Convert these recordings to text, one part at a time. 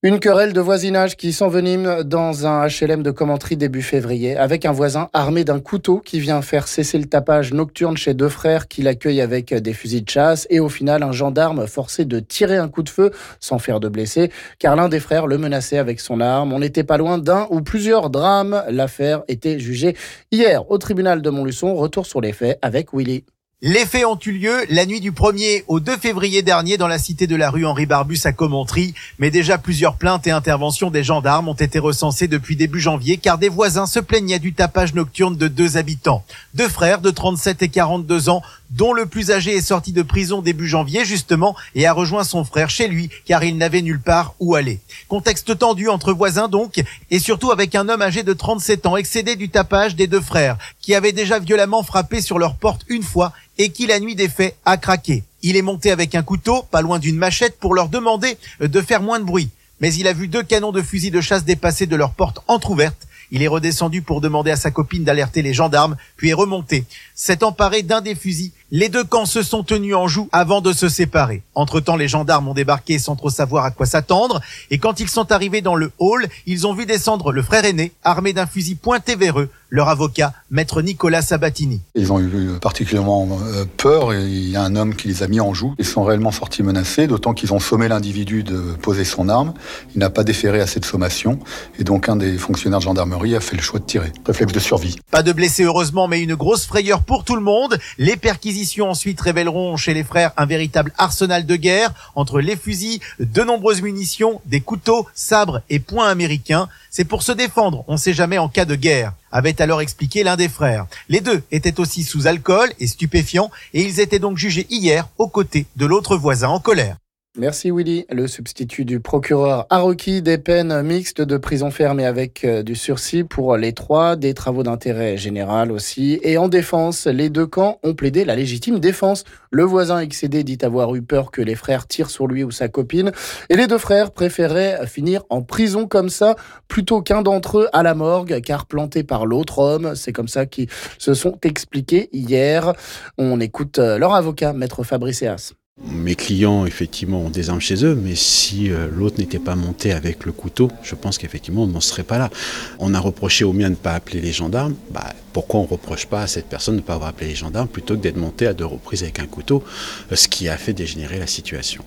Une querelle de voisinage qui s'envenime dans un HLM de Commentry début février, avec un voisin armé d'un couteau qui vient faire cesser le tapage nocturne chez deux frères qui l'accueillent avec des fusils de chasse, et au final un gendarme forcé de tirer un coup de feu sans faire de blessés, car l'un des frères le menaçait avec son arme. On n'était pas loin d'un ou plusieurs drames. L'affaire était jugée hier au tribunal de Montluçon. Retour sur les faits avec Willy. Les faits ont eu lieu la nuit du 1er au 2 février dernier dans la cité de la rue Henri Barbus à Commentry. Mais déjà plusieurs plaintes et interventions des gendarmes ont été recensées depuis début janvier car des voisins se plaignaient du tapage nocturne de deux habitants. Deux frères de 37 et 42 ans, dont le plus âgé est sorti de prison début janvier justement et a rejoint son frère chez lui car il n'avait nulle part où aller. Contexte tendu entre voisins donc, et surtout avec un homme âgé de 37 ans excédé du tapage des deux frères qui avait déjà violemment frappé sur leur porte une fois et qui, la nuit des faits, a craqué. Il est monté avec un couteau, pas loin d'une machette, pour leur demander de faire moins de bruit. Mais il a vu deux canons de fusil de chasse dépasser de leur porte entrouverte. Il est redescendu pour demander à sa copine d'alerter les gendarmes, puis est remonté. S'est emparé d'un des fusils. Les deux camps se sont tenus en joue avant de se séparer. Entre-temps, les gendarmes ont débarqué sans trop savoir à quoi s'attendre. Et quand ils sont arrivés dans le hall, ils ont vu descendre le frère aîné, armé d'un fusil pointé vers eux, leur avocat, maître Nicolas Sabatini. Ils ont eu particulièrement peur et il y a un homme qui les a mis en joue. Ils sont réellement sortis menacés, d'autant qu'ils ont sommé l'individu de poser son arme. Il n'a pas déféré à cette sommation et donc un des fonctionnaires de gendarmerie a fait le choix de tirer. Réflexe de survie. Pas de blessés heureusement, mais une grosse frayeur pour tout le monde. Les perquisitions ensuite révéleront chez les frères un véritable arsenal de guerre entre les fusils, de nombreuses munitions, des couteaux, sabres et poings américains. C'est pour se défendre, on sait jamais en cas de guerre, avait alors expliqué l'un des frères. Les deux étaient aussi sous alcool et stupéfiants et ils étaient donc jugés hier aux côtés de l'autre voisin en colère. Merci Willy. Le substitut du procureur a requis des peines mixtes de prison ferme et avec du sursis pour les trois, des travaux d'intérêt général aussi. Et en défense, les deux camps ont plaidé la légitime défense. Le voisin excédé dit avoir eu peur que les frères tirent sur lui ou sa copine. Et les deux frères préféraient finir en prison comme ça plutôt qu'un d'entre eux à la morgue car planté par l'autre homme. C'est comme ça qu'ils se sont expliqués hier. On écoute leur avocat, maître Fabrice Eas. Mes clients, effectivement, ont des armes chez eux, mais si l'autre n'était pas monté avec le couteau, je pense qu'effectivement, on n'en serait pas là. On a reproché au mien de ne pas appeler les gendarmes. Pourquoi on ne reproche pas à cette personne de ne pas avoir appelé les gendarmes plutôt que d'être monté à 2 reprises avec un couteau, ce qui a fait dégénérer la situation.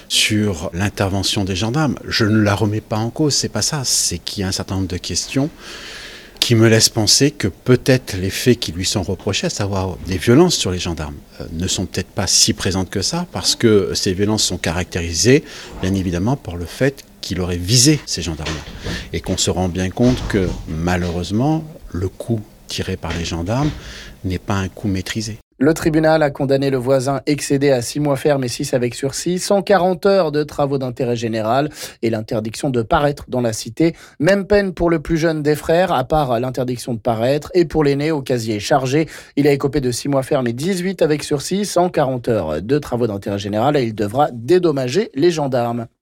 Sur l'intervention des gendarmes, je ne la remets pas en cause, c'est pas ça. C'est qu'il y a un certain nombre de questions qui me laisse penser que peut-être les faits qui lui sont reprochés, à savoir des violences sur les gendarmes, ne sont peut-être pas si présentes que ça, parce que ces violences sont caractérisées, bien évidemment, par le fait qu'il aurait visé ces gendarmes. Et qu'on se rend bien compte que, malheureusement, le coup tiré par les gendarmes n'est pas un coup maîtrisé. Le tribunal a condamné le voisin excédé à 6 mois ferme et 6 avec sursis, 140 heures de travaux d'intérêt général et l'interdiction de paraître dans la cité. Même peine pour le plus jeune des frères, à part l'interdiction de paraître, et pour l'aîné au casier chargé. Il a écopé de 6 mois ferme et 18 avec sursis, 140 heures de travaux d'intérêt général et il devra dédommager les gendarmes.